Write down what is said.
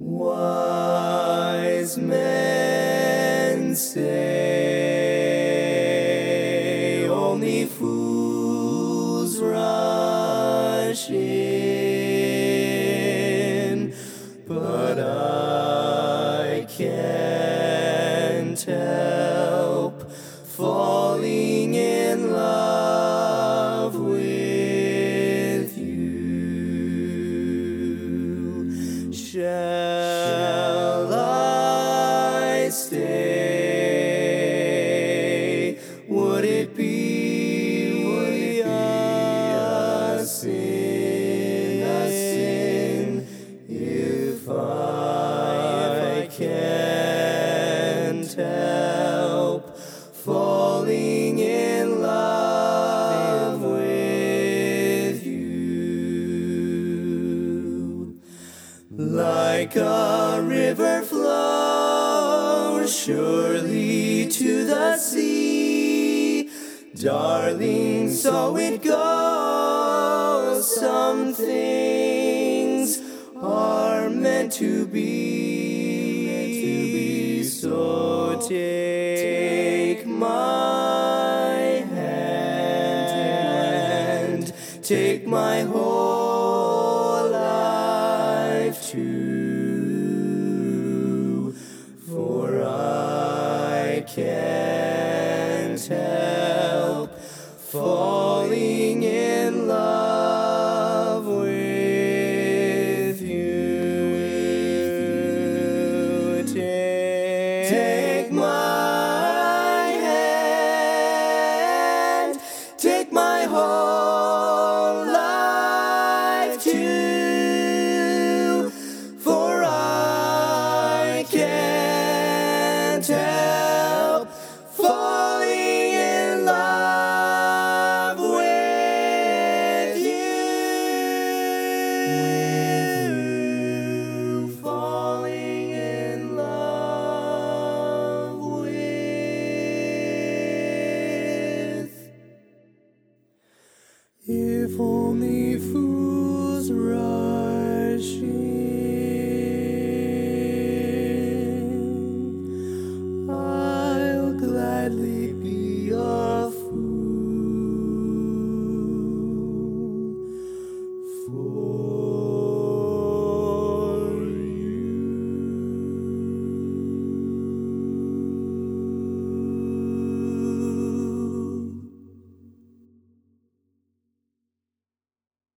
Wise men say only fools rush in, but I can't help falling in love with you. Shall I stay? Would it be a sin if I can't help falling in love with you? Like a river flows surely to the sea, darling, so it goes. Some things are meant to be. So take my hand, take my whole life too, for I can't help falling in love with you. Take my hand, take my whole life too, for I can't help falling in love with you. Falling in love with. If only fools rush in, I'll gladly be a fool.